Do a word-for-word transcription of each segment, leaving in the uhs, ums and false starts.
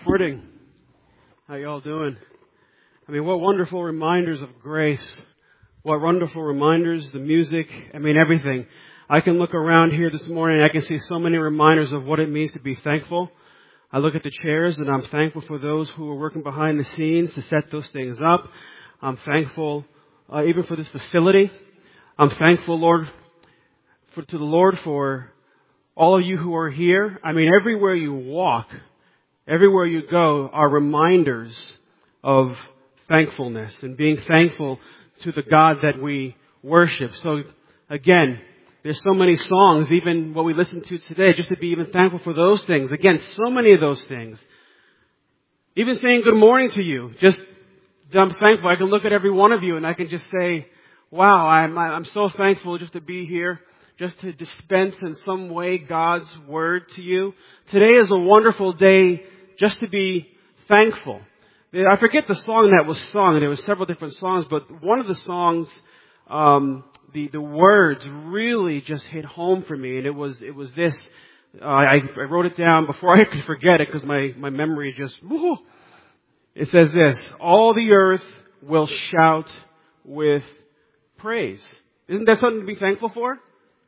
Morning. How y'all doing? I mean, what wonderful reminders of grace. What wonderful reminders, the music, I mean, everything. I can look around here this morning and I can see so many reminders of what it means to be thankful. I look at the chairs and I'm thankful for those who are working behind the scenes to set those things up. I'm thankful uh, even for this facility. I'm thankful, Lord, for, to the Lord for all of you who are here. I mean, everywhere you walk, everywhere you go are reminders of thankfulness and being thankful to the God that we worship. So again, there's so many songs, even what we listen to today, just to be even thankful for those things. Again, so many of those things. Even saying good morning to you, just I'm thankful. I can look at every one of you and I can just say, wow, I'm, I'm so thankful just to be here, just to dispense in some way God's word to you. Today is a wonderful day just to be thankful. I forget the song that was sung, and there were several different songs, but one of the songs, um, the the words really just hit home for me, and it was it was this. Uh, I, I wrote it down before I could forget it because my my memory just. Woo, it says this: all the earth will shout with praise. Isn't that something to be thankful for?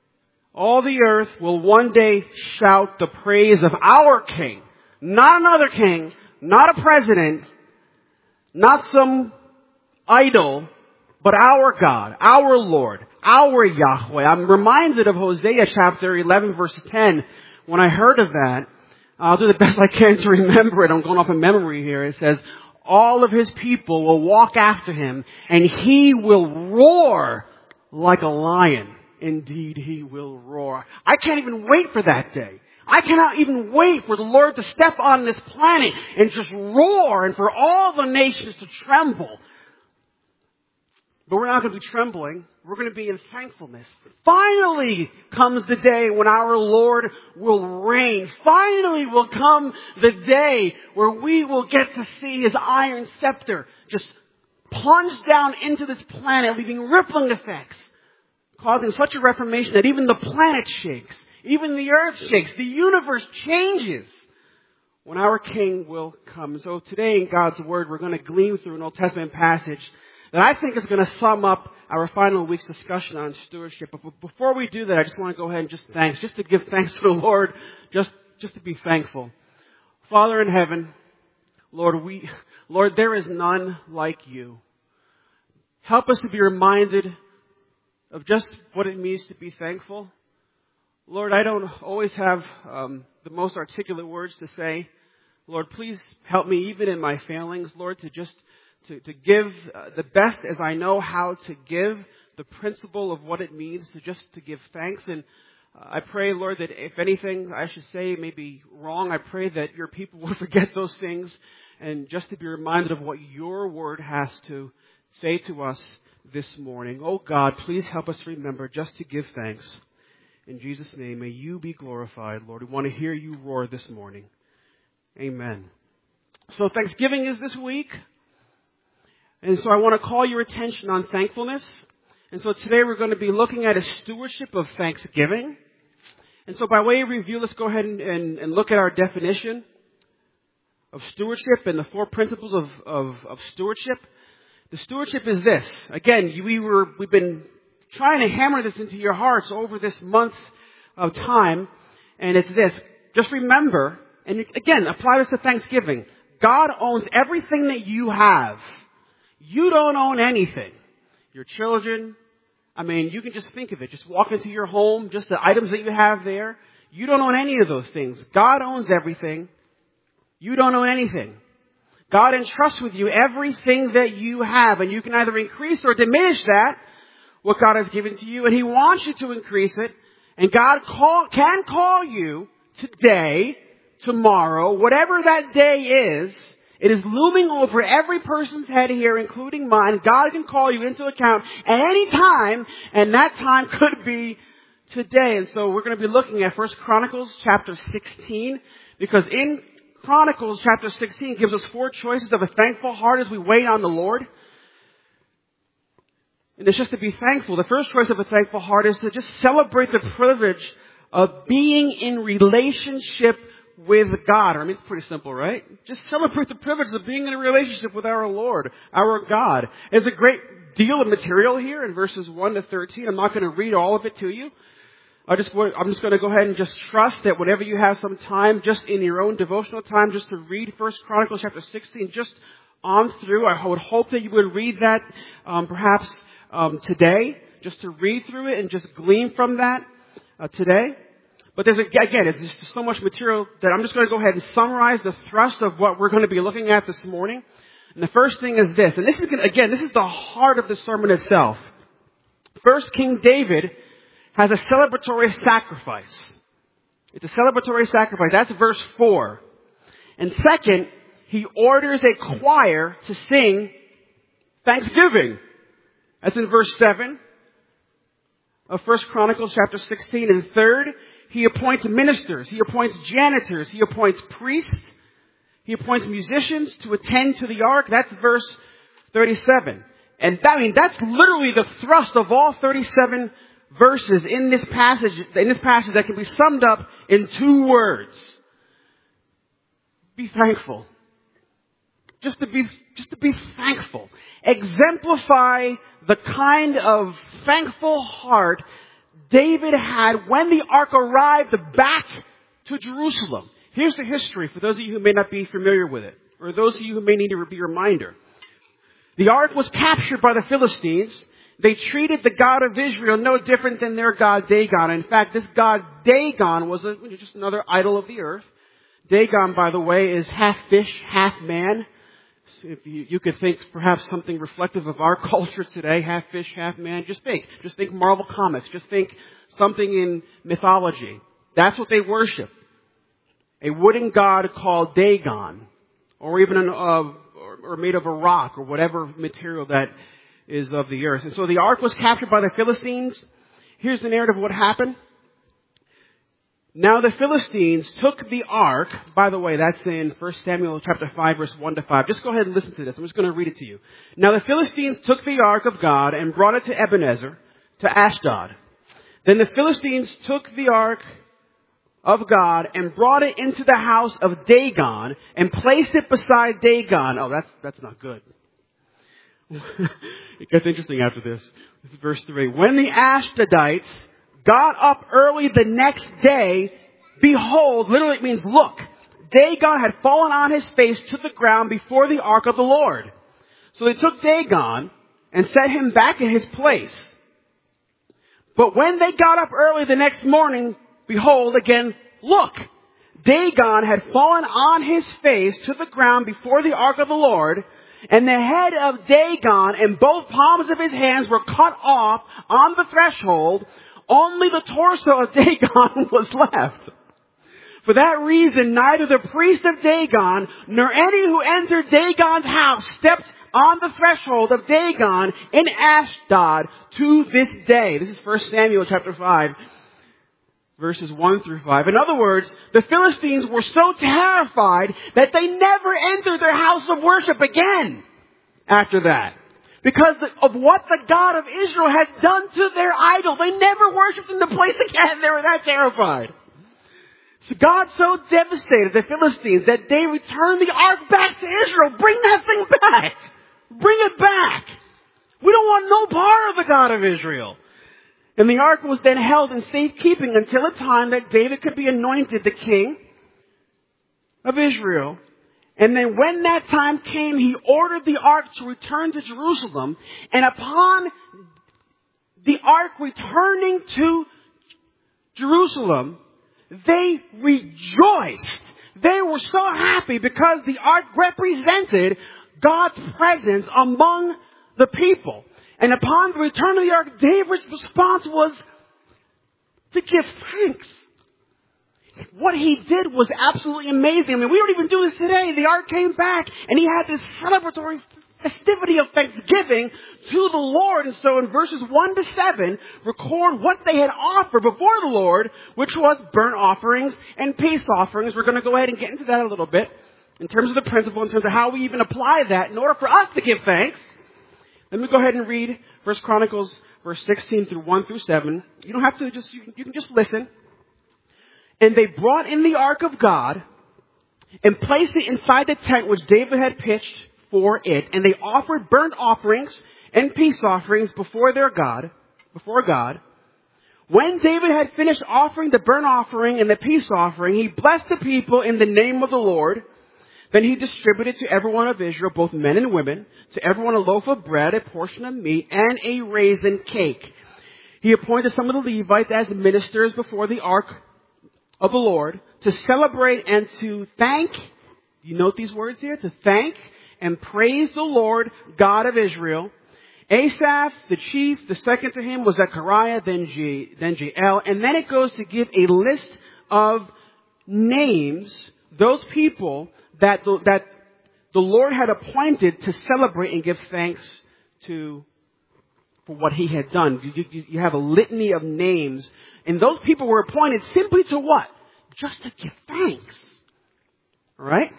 All the earth will one day shout the praise of our King. Not another king, not a president, not some idol, but our God, our Lord, our Yahweh. I'm reminded of Hosea chapter eleven verse ten. When I heard of that, I'll do the best I can to remember it. I'm going off of memory here. It says, all of his people will walk after him, and he will roar like a lion. Indeed, he will roar. I can't even wait for that day. I cannot even wait for the Lord to step on this planet and just roar and for all the nations to tremble. But we're not going to be trembling. We're going to be in thankfulness. Finally comes the day when our Lord will reign. Finally will come the day where we will get to see His iron scepter just plunge down into this planet, leaving rippling effects, causing such a reformation that even the planet shakes. Even the earth shakes. The universe changes when our King will come. So today in God's Word, we're going to glean through an Old Testament passage that I think is going to sum up our final week's discussion on stewardship. But before we do that, I just want to go ahead and just thanks, just to give thanks to the Lord, just, just to be thankful. Father in heaven, Lord, we, Lord, there is none like you. Help us to be reminded of just what it means to be thankful. Lord, I don't always have um, the most articulate words to say. Lord, please help me even in my failings, Lord, to just to, to give uh, the best as I know how to give the principle of what it means to just to give thanks. And uh, I pray, Lord, that if anything I should say may be wrong, I pray that your people will forget those things and just to be reminded of what your word has to say to us this morning. Oh God, please help us remember just to give thanks. In Jesus' name, may you be glorified, Lord. We want to hear you roar this morning. Amen. So Thanksgiving is this week. And so I want to call your attention on thankfulness. And so today we're going to be looking at a stewardship of thanksgiving. And so by way of review, let's go ahead and, and, and look at our definition of stewardship and the four principles of, of, of stewardship. The stewardship is this. Again, we were, we've been trying to hammer this into your hearts over this month of time. And it's this. Just remember, and again, apply this to Thanksgiving. God owns everything that you have. You don't own anything. Your children, I mean, you can just think of it. Just walk into your home, just the items that you have there. You don't own any of those things. God owns everything. You don't own anything. God entrusts with you everything that you have, and you can either increase or diminish that, what God has given to you, and He wants you to increase it. And God call, can call you today, tomorrow, whatever that day is. It is looming over every person's head here, including mine. God can call you into account at any time, and that time could be today. And so we're going to be looking at First Chronicles chapter sixteen, because in Chronicles chapter sixteen gives us four choices of a thankful heart as we wait on the Lord. And it's just to be thankful. The first choice of a thankful heart is to just celebrate the privilege of being in relationship with God. I mean, it's pretty simple, right? Just celebrate the privilege of being in a relationship with our Lord, our God. There's a great deal of material here in verses one to thirteen. I'm not going to read all of it to you. I just, I'm just going to go ahead and just trust that whenever you have some time, just in your own devotional time, just to read First Chronicles chapter sixteen, just on through. I would hope that you would read that um, perhaps um, today, just to read through it and just glean from that uh, today. But there's, again, it's just so much material that I'm just going to go ahead and summarize the thrust of what we're going to be looking at this morning. And the first thing is this, and this is, gonna, again, this is the heart of the sermon itself. First, King David has a celebratory sacrifice. It's a celebratory sacrifice. That's verse four. And second, he orders a choir to sing thanksgiving. That's in verse seven of First Chronicles chapter sixteen. And third, he appoints ministers. He appoints janitors. He appoints priests. He appoints musicians to attend to the ark. That's verse thirty-seven. And that, I mean, that's literally the thrust of all thirty-seven verses in this passage, in this passage that can be summed up in two words. Be thankful. Just to be, just to be thankful. Exemplify the kind of thankful heart David had when the ark arrived back to Jerusalem. Here's the history for those of you who may not be familiar with it, or those of you who may need to be a reminder. The ark was captured by the Philistines. They treated the God of Israel no different than their god Dagon. In fact, this god Dagon was a, just another idol of the earth. Dagon, by the way, is half fish, half man. So if you, you could think perhaps something reflective of our culture today, half fish, half man. Just think. Just think Marvel Comics. Just think something in mythology. That's what they worship. A wooden god called Dagon. Or even an, uh, or, or made of a rock or whatever material that is of the earth. And so the ark was captured by the Philistines. Here's the narrative of what happened. Now the Philistines took the ark. By the way, that's in First Samuel chapter five, verse one to five. Just go ahead and listen to this. I'm just going to read it to you. Now the Philistines took the ark of God and brought it to Ebenezer, to Ashdod. Then the Philistines took the ark of God and brought it into the house of Dagon and placed it beside Dagon. Oh, that's, that's not good. It gets interesting after this. This is verse three. When the Ashdodites got up early the next day, behold, literally it means look, Dagon had fallen on his face to the ground before the ark of the Lord. So they took Dagon and set him back in his place. But when they got up early the next morning, behold, again, look, Dagon had fallen on his face to the ground before the ark of the Lord, and the head of Dagon and both palms of his hands were cut off on the threshold. Only the torso of Dagon was left. For that reason, neither the priest of Dagon nor any who entered Dagon's house stepped on the threshold of Dagon in Ashdod to this day. This is First Samuel chapter five, verses one through five. In other words, the Philistines were so terrified that they never entered their house of worship again after that. Because of what the God of Israel had done to their idol. They never worshipped in the place again. They were that terrified. So God so devastated the Philistines that they returned the ark back to Israel. Bring that thing back. Bring it back. We don't want no part of the God of Israel. And the ark was then held in safekeeping until a time that David could be anointed the king of Israel. And then when that time came, he ordered the ark to return to Jerusalem. And upon the ark returning to Jerusalem, they rejoiced. They were so happy because the ark represented God's presence among the people. And upon the return of the ark, David's response was to give thanks. What he did was absolutely amazing. I mean, we don't even do this today. The ark came back and he had this celebratory festivity of thanksgiving to the Lord. And so in verses one to seven, record what they had offered before the Lord, which was burnt offerings and peace offerings. We're going to go ahead and get into that a little bit in terms of the principle, in terms of how we even apply that in order for us to give thanks. Let me go ahead and read First Chronicles verse sixteen through one through seven. You don't have to just, you can, you can just listen. And they brought in the ark of God and placed it inside the tent which David had pitched for it. And they offered burnt offerings and peace offerings before their God, before God. When David had finished offering the burnt offering and the peace offering, he blessed the people in the name of the Lord. Then he distributed to everyone of Israel, both men and women, to everyone a loaf of bread, a portion of meat, and a raisin cake. He appointed some of the Levites as ministers before the ark of the Lord to celebrate and to thank, you note these words here, to thank and praise the Lord God of Israel. Asaph, the chief, the second to him was Zechariah, then G, then Jael. And then it goes to give a list of names, those people that the, that the Lord had appointed to celebrate and give thanks to for what he had done. You, you, you have a litany of names. And those people were appointed simply to what? Just to give thanks. All right?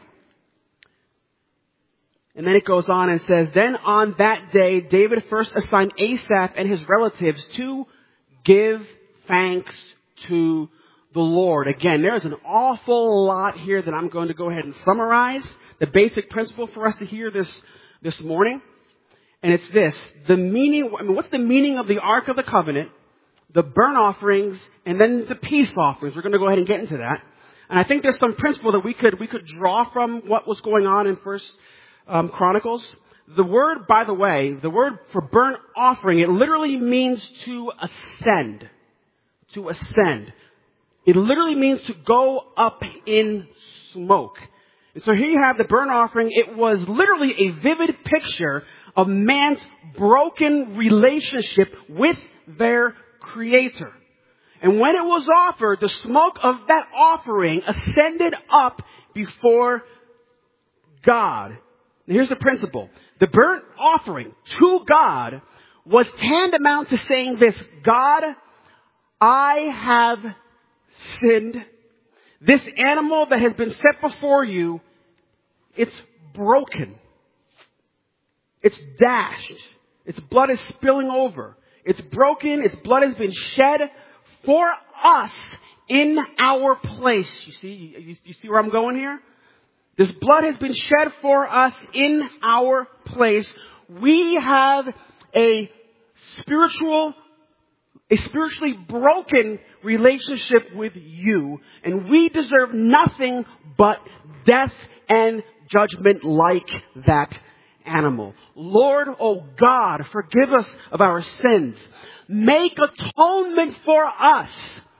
And then it goes on and says, then on that day, David first assigned Asaph and his relatives to give thanks to the Lord. Again, there's an awful lot here that I'm going to go ahead and summarize. The basic principle for us to hear this, this morning. And it's this. The meaning, I mean, what's the meaning of the Ark of the Covenant, the burnt offerings, and then the peace offerings? We're going to go ahead and get into that. And I think there's some principle that we could, we could draw from what was going on in First Um, Chronicles. The word, by the way, the word for burnt offering, it literally means to ascend. To ascend. It literally means to go up in smoke. And so here you have the burnt offering. It was literally a vivid picture of man's broken relationship with their Creator. And when it was offered, the smoke of that offering ascended up before God. And here's the principle. The burnt offering to God was tantamount to saying this: God, I have sinned. This animal that has been set before you, it's broken. It's dashed. Its blood is spilling over. It's broken. Its blood has been shed for us in our place. You see, you, you see where I'm going here? This blood has been shed for us in our place. We have a spiritual, a spiritually broken relationship with you, and we deserve nothing but death and judgment like that animal. Lord, oh God, forgive us of our sins. Make atonement for us.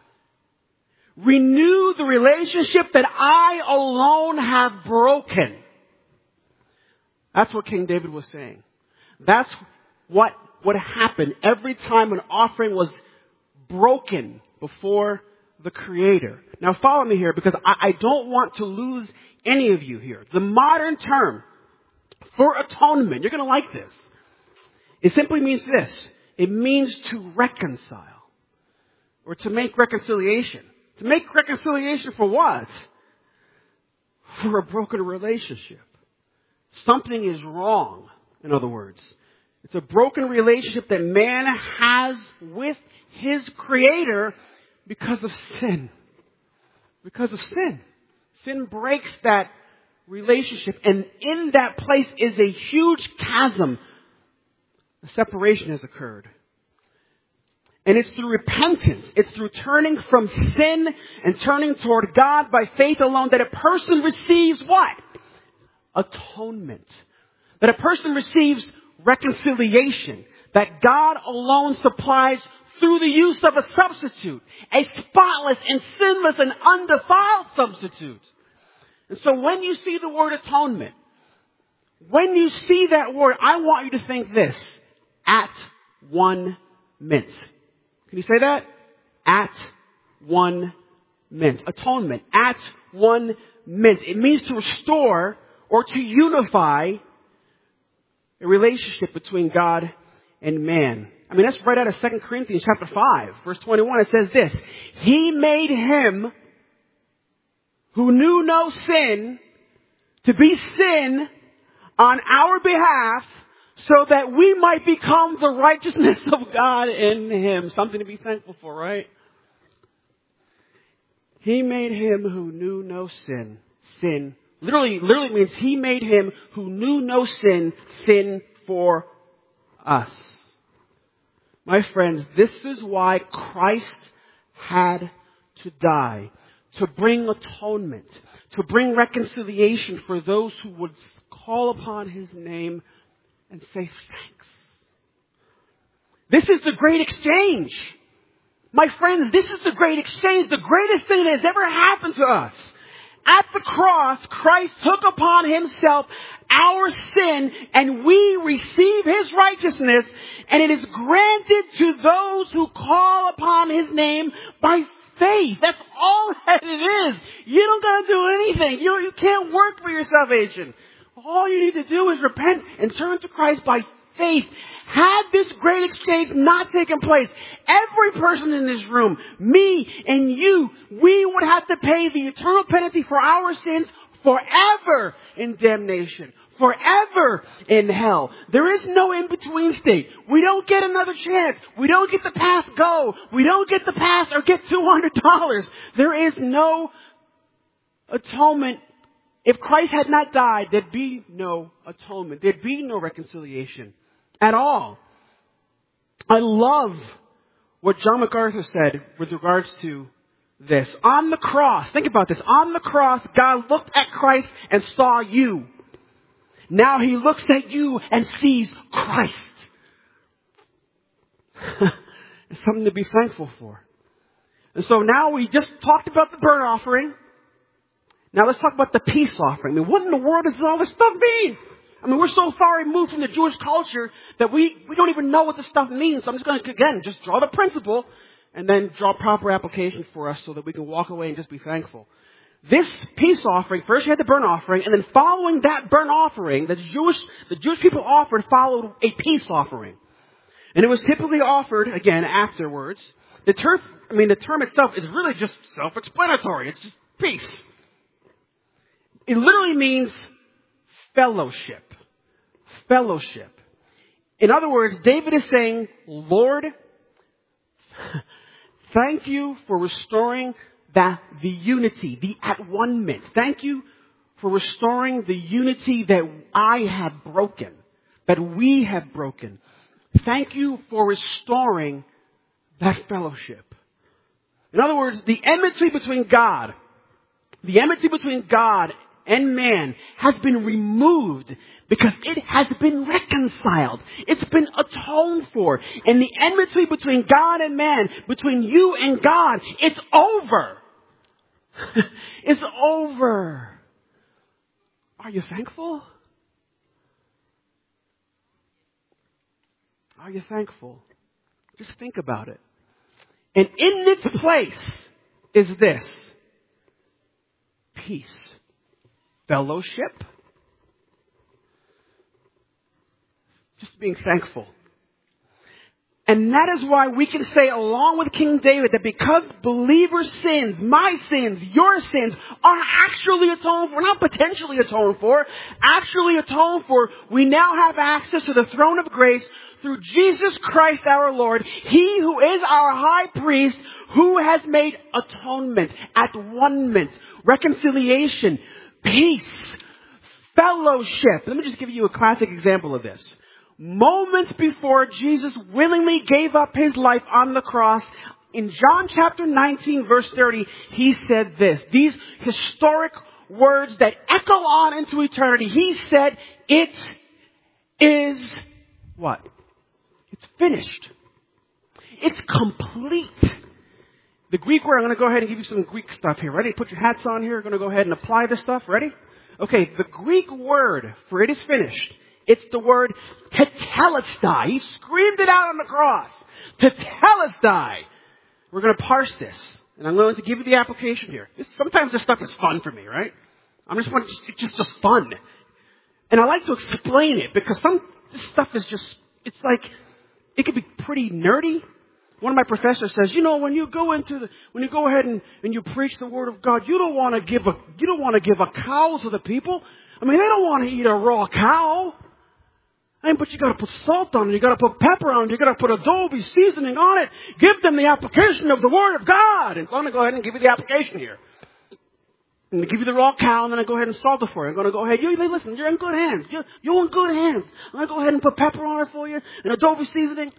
Renew the relationship that I alone have broken. That's what King David was saying. That's what would happen every time an offering was broken before the Creator. Now follow me here, because I, I don't want to lose any of you here. The modern term for atonement, you're going to like this. It simply means this. It means to reconcile, or to make reconciliation. To make reconciliation for what? For a broken relationship. Something is wrong, in other words. It's a broken relationship that man has with his Creator because of sin. Because of sin. Sin breaks that relationship, and in that place is a huge chasm. A separation has occurred. And it's through repentance, it's through turning from sin and turning toward God by faith alone that a person receives what? Atonement. That a person receives reconciliation. That God alone supplies through the use of a substitute. A spotless and sinless and undefiled substitute. And so when you see the word atonement, when you see that word, I want you to think this: at one mint. Can you say that? At one mint. Atonement. At one mint. It means to restore or to unify a relationship between God and man. I mean, that's right out of Second Corinthians chapter five, verse twenty-one. It says this: He made him who knew no sin to be sin on our behalf, so that we might become the righteousness of God in him. Something to be thankful for, right? He made him who knew no sin, sin. Literally, literally means he made him who knew no sin, sin for us. My friends, this is why Christ had to die. To bring atonement. To bring reconciliation for those who would call upon his name and say thanks. This is the great exchange. My friends, this is the great exchange. The greatest thing that has ever happened to us. At the cross, Christ took upon himself our sin and we receive his righteousness, and it is granted to those who call upon his name by faith. That's all that it is. You don't got to do anything. You, you can't work for your salvation. All you need to do is repent and turn to Christ by faith. Had this great exchange not taken place, every person in this room, me and you, we would have to pay the eternal penalty for our sins forever in damnation. Forever in hell. There is no in-between state. We don't get another chance. We don't get to pass go. We don't get to pass or get two hundred dollars. There is no atonement. If Christ had not died, there'd be no atonement. There'd be no reconciliation at all. I love what John MacArthur said with regards to this. On the cross, think about this. On the cross, God looked at Christ and saw you. Now he looks at you and sees Christ. It's something to be thankful for. And so now we just talked about the burnt offering. Now let's talk about the peace offering. I mean, what in the world does all this stuff mean? I mean, we're so far removed from the Jewish culture that we, we don't even know what this stuff means. So I'm just going to, again, just draw the principle and then draw proper application for us so that we can walk away and just be thankful. This peace offering, first you had the burnt offering, and then following that burnt offering, the Jewish, the Jewish people offered followed a peace offering. And it was typically offered, again, afterwards. The term, I mean, the term itself is really just self-explanatory. It's just peace. It literally means fellowship. Fellowship. In other words, David is saying, Lord, thank you for restoring that the unity, the at-one-ment. Thank you for restoring the unity that I have broken, that we have broken. Thank you for restoring that fellowship. In other words, the enmity between God, the enmity between God and man has been removed because it has been reconciled. It's been atoned for. And the enmity between God and man, between you and God, it's over. It's over. Are you thankful? Are you thankful? Just think about it. And in its place is this: peace, fellowship, just being thankful. And that is why we can say, along with King David, that because believers' sins, my sins, your sins, are actually atoned for, not potentially atoned for, actually atoned for, we now have access to the throne of grace through Jesus Christ our Lord, He who is our high priest, who has made atonement, at-one-ment, reconciliation, peace, fellowship. Let me just give you a classic example of this. Moments before Jesus willingly gave up his life on the cross, in John chapter nineteen, verse thirty, he said this. These historic words that echo on into eternity. He said, it is what? It's finished. It's complete. The Greek word, I'm going to go ahead and give you some Greek stuff here. Ready? Put your hats on here. We're going to go ahead and apply this stuff. Ready? Okay, the Greek word for it is finished. It's the word tetelestai. He screamed it out on the cross. Tetelestai. We're going to parse this. And I'm going to give you the application here. This, sometimes this stuff is fun for me, right? I'm just want it's just, just fun. And I like to explain it because some this stuff is just, it's like, it could be pretty nerdy. One of my professors says, you know, when you go into the, when you go ahead and, and you preach the word of God, you don't want to give a, you don't want to give a cow to the people. I mean, they don't want to eat a raw cow. I mean, but you gotta put salt on it, you gotta put pepper on it, you gotta put adobe seasoning on it. Give them the application of the Word of God. And so I'm gonna go ahead and give you the application here. I'm going to give you the raw cow, and then I go ahead and salt it for you. I'm going to go ahead. You, listen, you're in good hands. You're, you're in good hands. I'm going to go ahead and put pepper on it for you and adobe seasoning.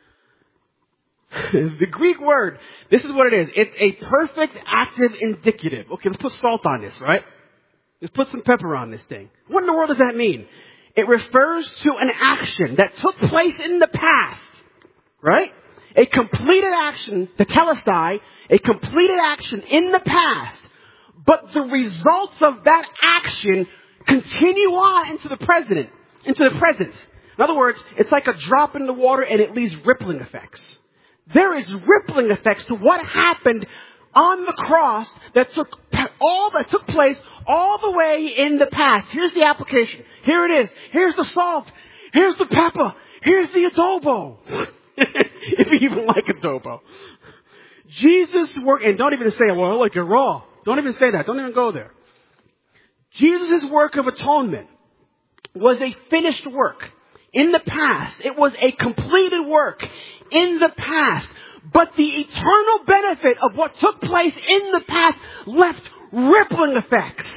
The Greek word, this is what it is. It's a perfect active indicative. Okay, let's put salt on this, right? Let's put some pepper on this thing. What in the world does that mean? It refers to an action that took place in the past, right? A completed action, the telestai, a completed action in the past. But the results of that action continue on into the present, into the present. In other words, it's like a drop in the water and it leaves rippling effects. There is rippling effects to what happened on the cross that took all that took place all the way in the past. Here's the application. Here it is. Here's the salt. Here's the pepper. Here's the adobo. If you even like adobo. Jesus worked, and don't even say, well, I like it raw. Don't even say that. Don't even go there. Jesus' work of atonement was a finished work in the past. It was a completed work in the past. But the eternal benefit of what took place in the past left rippling effects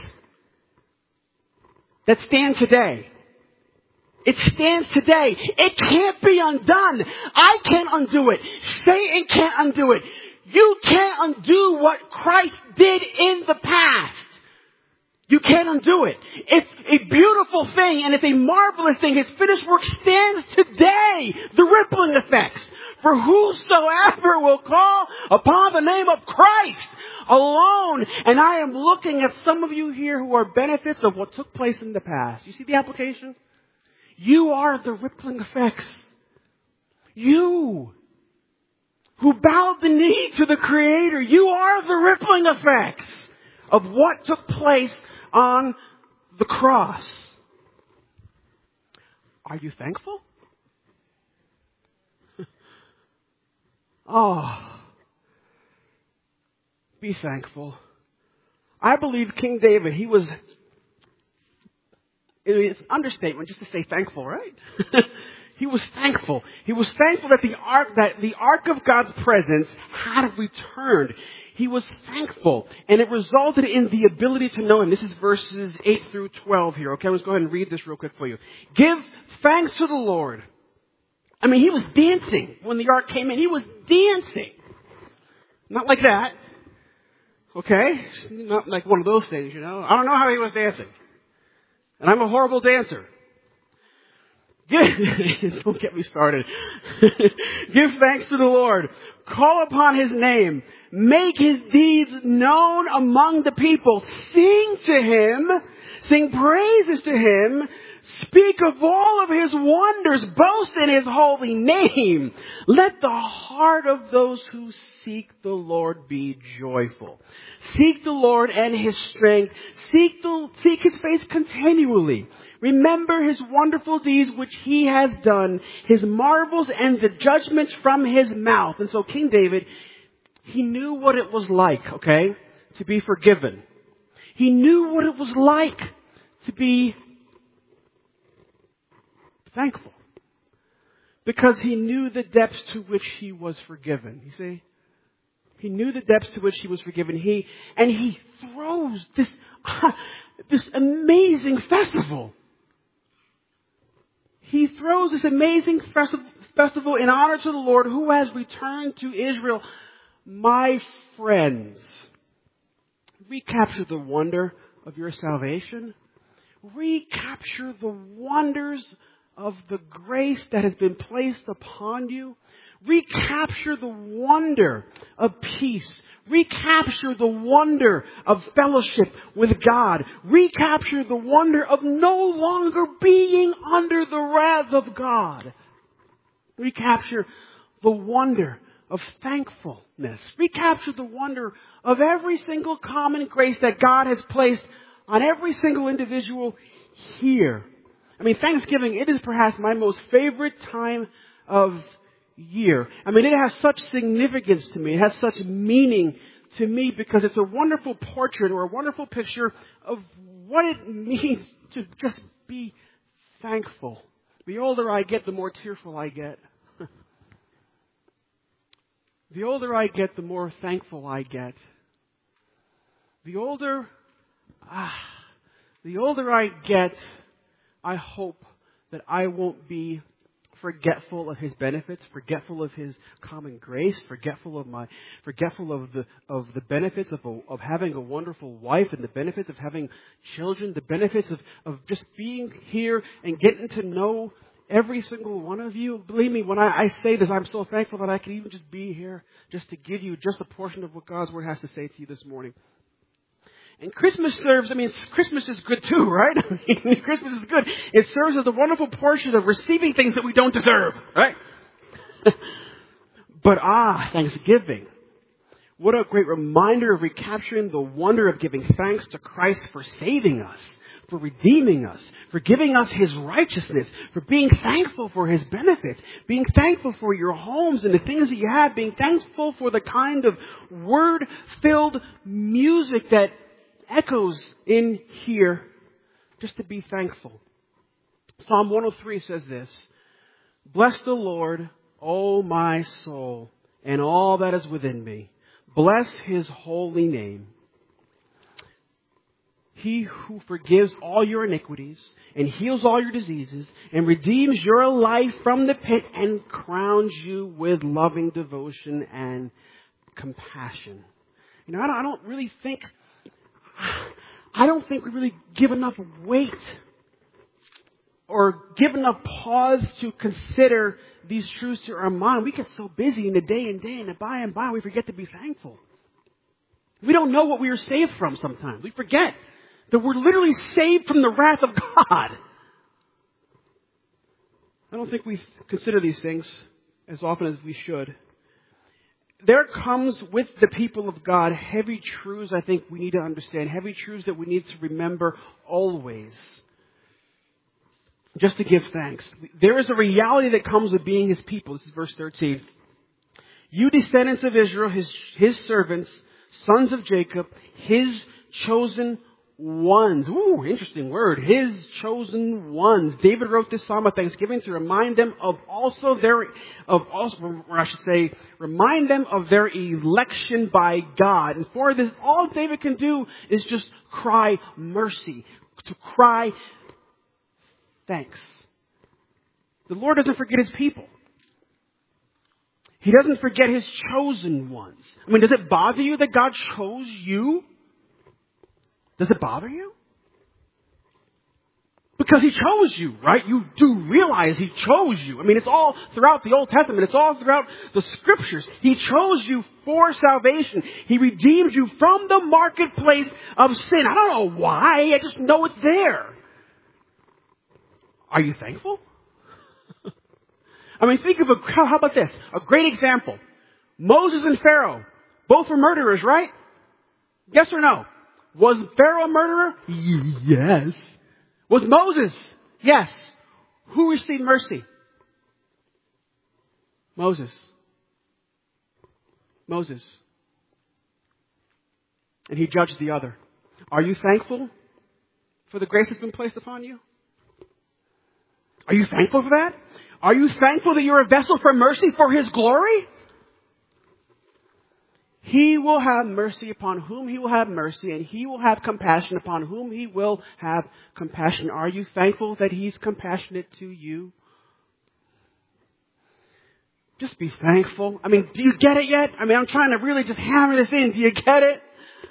that stand today. It stands today. It can't be undone. I can't undo it. Satan can't undo it. You can't undo what Christ did in the past. You can't undo it. It's a beautiful thing and it's a marvelous thing. His finished work stands today. The rippling effects. For whosoever will call upon the name of Christ alone. And I am looking at some of you here who are benefits of what took place in the past. You see the application? You are the rippling effects. You who bowed the knee to the Creator. You are the rippling effects of what took place on the cross. Are you thankful? Oh, be thankful. I believe King David, he was, it's an understatement just to say thankful, right? He was thankful. He was thankful that the ark, that the ark of God's presence had returned. He was thankful, and it resulted in the ability to know him. This is verses eight through twelve here. Okay, let's go ahead and read this real quick for you. Give thanks to the Lord. I mean, he was dancing when the ark came in. He was dancing. Not like that. Okay? Not like one of those things, you know. I don't know how he was dancing. And I'm a horrible dancer. Give, don't get me started. Give thanks to the Lord. Call upon His name. Make His deeds known among the people. Sing to Him. Sing praises to Him. Speak of all of His wonders. Boast in His holy name. Let the heart of those who seek the Lord be joyful. Seek the Lord and His strength. Seek, the, seek His face continually. Remember His wonderful deeds which He has done, His marvels and the judgments from His mouth. And so King David, he knew what it was like, okay, to be forgiven. He knew what it was like to be thankful. Because he knew the depths to which he was forgiven. You see? He knew the depths to which he was forgiven. He, and he throws this, uh, this amazing festival. He throws this amazing festival in honor to the Lord who has returned to Israel. My friends, recapture the wonder of your salvation. Recapture the wonders of the grace that has been placed upon you. Recapture the wonder of peace. Recapture the wonder of fellowship with God. Recapture the wonder of no longer being under the wrath of God. Recapture the wonder of thankfulness. Recapture the wonder of every single common grace that God has placed on every single individual here. I mean, Thanksgiving, it is perhaps my most favorite time of year. I mean, it has such significance to me. It has such meaning to me because it's a wonderful portrait or a wonderful picture of what it means to just be thankful. The older I get, the more tearful I get. The older I get, the more thankful I get. The older, ah, the older I get, I hope that I won't be forgetful of His benefits, forgetful of His common grace, forgetful of my, forgetful of the of the benefits of a, of having a wonderful wife, and the benefits of having children, the benefits of of just being here and getting to know every single one of you. Believe me, when I, I say this, I'm so thankful that I can even just be here, just to give you just a portion of what God's Word has to say to you this morning. And Christmas serves, I mean, Christmas is good too, right? I mean, Christmas is good. It serves as a wonderful portion of receiving things that we don't deserve, right? But ah, Thanksgiving. What a great reminder of recapturing the wonder of giving thanks to Christ for saving us, for redeeming us, for giving us His righteousness, for being thankful for His benefits, being thankful for your homes and the things that you have, being thankful for the kind of word-filled music that echoes in here, just to be thankful. Psalm one oh three says this, "Bless the Lord, O my soul, and all that is within me. Bless His holy name. He who forgives all your iniquities and heals all your diseases and redeems your life from the pit and crowns you with loving devotion and compassion." You know, I don't, I don't really think, I don't think we really give enough weight or give enough pause to consider these truths to our mind. We get so busy in the day and day and the by and by we forget to be thankful. We don't know what we are saved from sometimes. We forget that we're literally saved from the wrath of God. I don't think we consider these things as often as we should. There comes with the people of God heavy truths I think we need to understand, heavy truths that we need to remember always, just to give thanks. There is a reality that comes with being His people. This is verse thirteen. "You descendants of Israel, His, his servants, sons of Jacob, His chosen ones." Ooh, interesting word. His chosen ones. David wrote this psalm of thanksgiving to remind them of also their, of also, or I should say, remind them of their election by God. And for this, all David can do is just cry mercy, to cry thanks. The Lord doesn't forget His people. He doesn't forget His chosen ones. I mean, does it bother you that God chose you? Does it bother you? Because He chose you, right? You do realize He chose you. I mean, it's all throughout the Old Testament. It's all throughout the Scriptures. He chose you for salvation. He redeemed you from the marketplace of sin. I don't know why. I just know it's there. Are you thankful? I mean, think of a, how about this? A great example. Moses and Pharaoh. Both were murderers, right? Yes or no? Was Pharaoh a murderer? Yes. Was Moses? Yes. Who received mercy? Moses. Moses. And he judged the other. Are you thankful for the grace that's been placed upon you? Are you thankful for that? Are you thankful that you're a vessel for mercy for His glory? He will have mercy upon whom He will have mercy, and He will have compassion upon whom He will have compassion. Are you thankful that He's compassionate to you? Just be thankful. I mean, do you get it yet? I mean, I'm trying to really just hammer this in. Do you get it?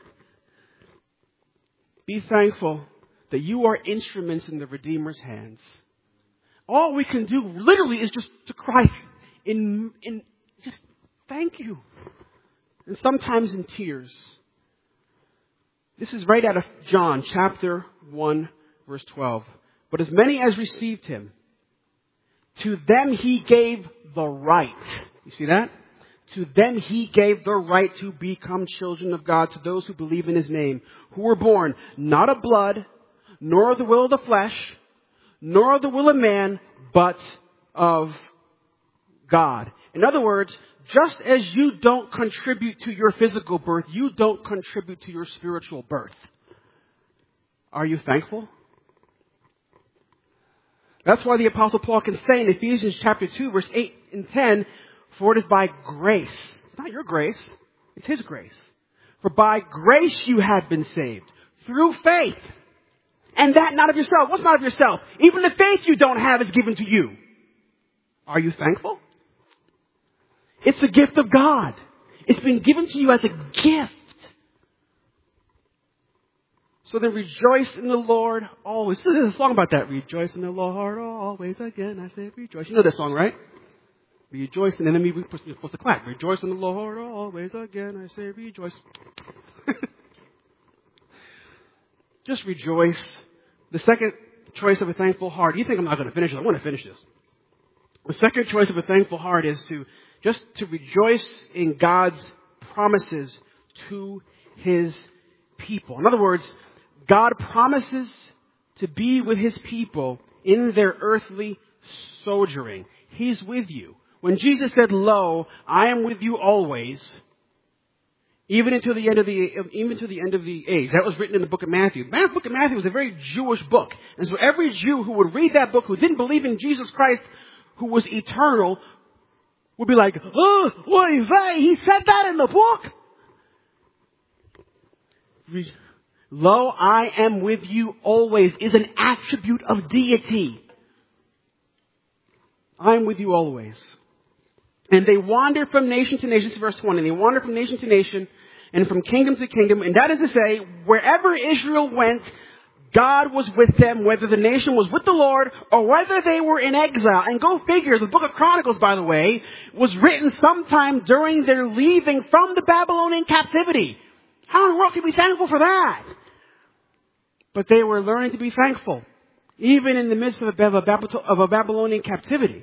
Be thankful that you are instruments in the Redeemer's hands. All we can do literally is just to cry in, in just thank you. And sometimes in tears. This is right out of John chapter one, verse twelve. "But as many as received Him, to them He gave the right." You see that? "To them He gave the right to become children of God, to those who believe in His name, who were born not of blood, nor of the will of the flesh, nor of the will of man, but of God." In other words, just as you don't contribute to your physical birth, you don't contribute to your spiritual birth. Are you thankful? That's why the Apostle Paul can say in Ephesians chapter two, verse eight and ten, for it is by grace. It's not your grace. It's His grace. For by grace you have been saved through faith. And that not of yourself. What's not of yourself? Even the faith you don't have is given to you. Are you thankful? It's the gift of God. It's been given to you as a gift. So then rejoice in the Lord always. There's a song about that. Rejoice in the Lord always. Again, I say rejoice. You know that song, right? Rejoice. And then we're supposed to clap. Rejoice in the Lord always. Again, I say rejoice. Just rejoice. The second choice of a thankful heart. You think I'm not going to finish this? I want to finish this. The second choice of a thankful heart is to just to rejoice in God's promises to His people. In other words, God promises to be with His people in their earthly sojourning. He's with you. When Jesus said, "Lo, I am with you always, even until the end of the even to the end of the age." That was written in the book of Matthew. The book of Matthew was a very Jewish book, and so every Jew who would read that book, who didn't believe in Jesus Christ, who was eternal, would be like, "Oh, oy vey, he said that in the book." Lo, I am with you always is an attribute of deity. I am with you always. And they wandered from nation to nation, verse twenty. They wandered from nation to nation and from kingdom to kingdom. And that is to say, wherever Israel went, God was with them, whether the nation was with the Lord or whether they were in exile. And go figure, the book of Chronicles, by the way, was written sometime during their leaving from the Babylonian captivity. How in the world can we be thankful for that? But they were learning to be thankful, even in the midst of a Babylonian captivity.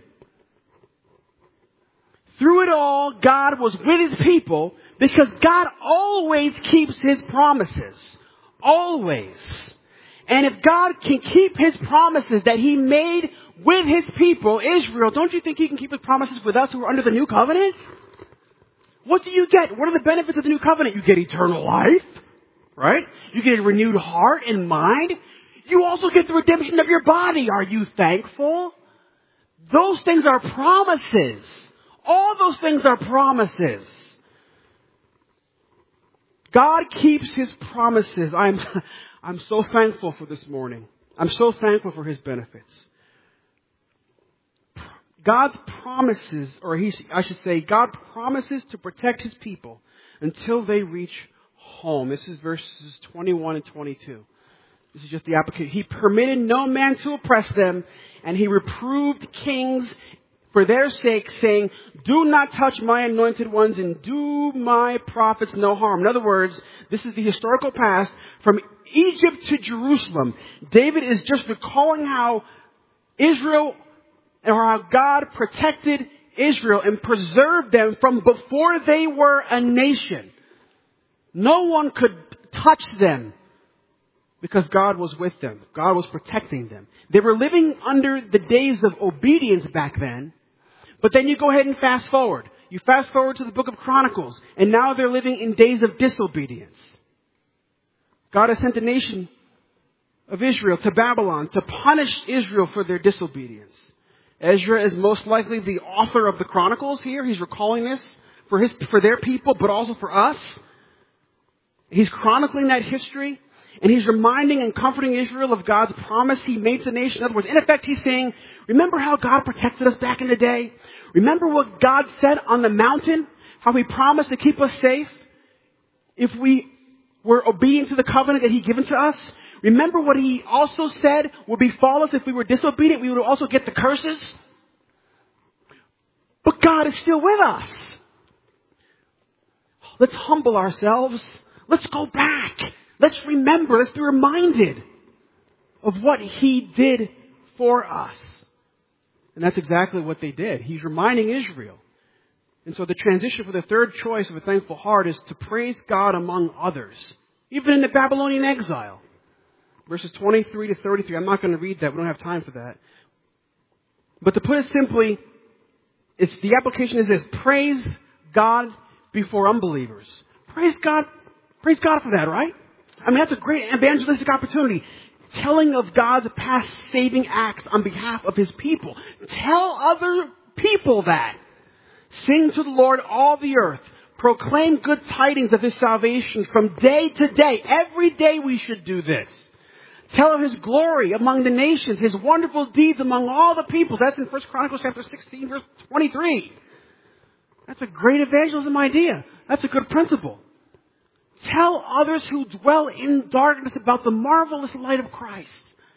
Through it all, God was with His people because God always keeps His promises. Always. And if God can keep His promises that He made with His people, Israel, don't you think He can keep His promises with us who are under the new covenant? What do you get? What are the benefits of the new covenant? You get eternal life, right? You get a renewed heart and mind. You also get the redemption of your body. Are you thankful? Those things are promises. All those things are promises. God keeps His promises. I'm, I'm so thankful for this morning. I'm so thankful for His benefits. God's promises, or he, I should say, God promises to protect His people until they reach home. This is verses twenty-one and twenty-two. This is just the application. He permitted no man to oppress them, and He reproved kings for their sake, saying, "Do not touch my anointed ones and do my prophets no harm." In other words, this is the historical past from Egypt to Jerusalem. David is just recalling how Israel, or how God protected Israel and preserved them from before they were a nation. No one could touch them because God was with them. God was protecting them. They were living under the days of obedience back then. But then you go ahead and fast forward. You fast forward to the book of Chronicles, and now they're living in days of disobedience. God has sent the nation of Israel to Babylon to punish Israel for their disobedience. Ezra is most likely the author of the Chronicles here. He's recalling this for his, for their people, but also for us. He's chronicling that history, and he's reminding and comforting Israel of God's promise He made to the nation. In other words, in effect, he's saying, remember how God protected us back in the day? Remember what God said on the mountain? How He promised to keep us safe if we were obedient to the covenant that He given to us? Remember what He also said would befall us if we were disobedient? We would also get the curses. But God is still with us. Let's humble ourselves. Let's go back. Let's remember. Let's be reminded of what He did for us. And that's exactly what they did. He's reminding Israel. And so the transition for the third choice of a thankful heart is to praise God among others, even in the Babylonian exile. Verses twenty-three to thirty-three. I'm not going to read that. We don't have time for that. But to put it simply, it's the application is this: praise God before unbelievers. Praise God. Praise God for that, right? I mean, that's a great evangelistic opportunity. telling of God's past saving acts on behalf of His people. Tell other people that. Sing to the Lord, all the earth. Proclaim good tidings of His salvation from day to day. Every day we should do this. Tell of His glory among the nations, His wonderful deeds among all the people. That's in First Chronicles chapter sixteen, verse twenty-three. That's a great evangelism idea. That's a good principle. Tell others who dwell in darkness about the marvelous light of Christ.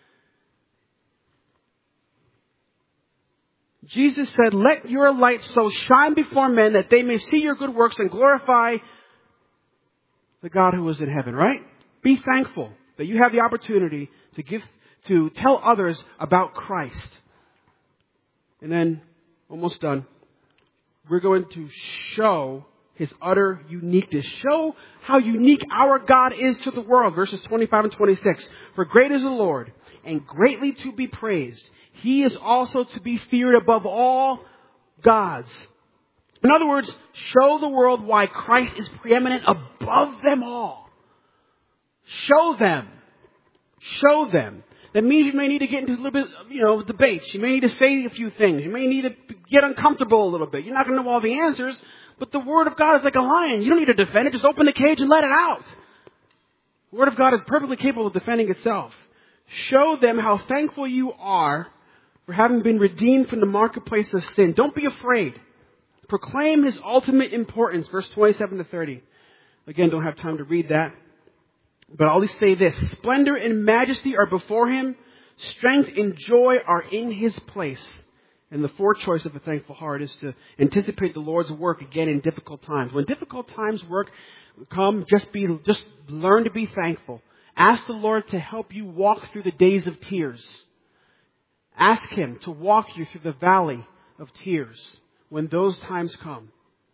Jesus said, let your light so shine before men that they may see your good works and glorify the God who is in heaven, right? Be thankful that you have the opportunity to give, to tell others about Christ. And then, almost done, we're going to show His utter uniqueness. Show how unique our God is to the world. Verses twenty-five and twenty-six. For great is the Lord, and greatly to be praised. He is also to be feared above all gods. In other words, show the world why Christ is preeminent above them all. Show them. Show them. That means you may need to get into a little bit, you know, debates. You may need to say a few things. You may need to get uncomfortable a little bit. You're not going to know all the answers, but the Word of God is like a lion. You don't need to defend it. Just open the cage and let it out. The Word of God is perfectly capable of defending itself. Show them how thankful you are for having been redeemed from the marketplace of sin. Don't be afraid. Proclaim His ultimate importance, verse twenty-seven to thirty. Again, don't have time to read that. But I'll just say this. Splendor and majesty are before Him. Strength and joy are in His place. And the fourth choice of a thankful heart is to anticipate the Lord's work again in difficult times. When difficult times work come, just be, just learn to be thankful. Ask the Lord to help you walk through the days of tears. Ask Him to walk you through the valley of tears when those times come.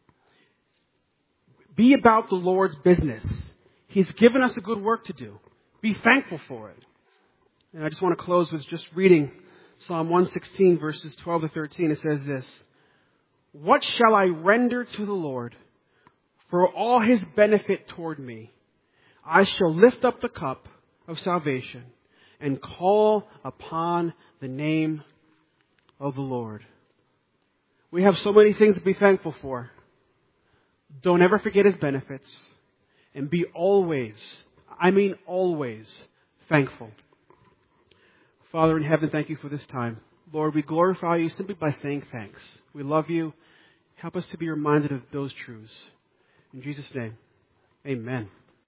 Be about the Lord's business. He's given us a good work to do. Be thankful for it. And I just want to close with just reading Psalm one sixteen, verses twelve to thirteen. It says this. What shall I render to the Lord for all His benefit toward me? I shall lift up the cup of salvation and call upon the name of the Lord. We have so many things to be thankful for. Don't ever forget His benefits. And be always, I mean always, thankful. Father in heaven, thank You for this time. Lord, we glorify You simply by saying thanks. We love You. Help us to be reminded of those truths. In Jesus' name, amen.